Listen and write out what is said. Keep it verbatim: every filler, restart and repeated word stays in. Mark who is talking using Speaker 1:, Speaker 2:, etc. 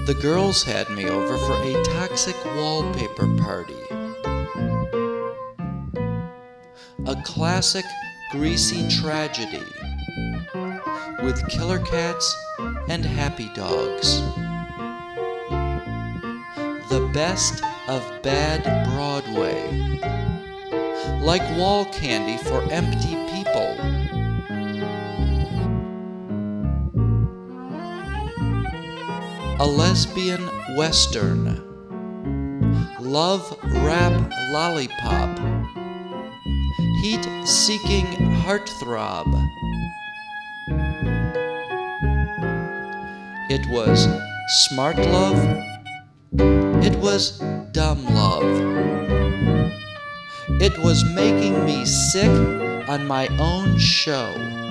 Speaker 1: The girls had me over for a toxic wallpaper party. A classic greasy tragedy with killer cats and happy dogs. The best of bad Broadway, like wall candy for empty people. A lesbian western, love rap lollipop, heat-seeking heartthrob. It was smart love, it was dumb love. It was making me sick on my own show.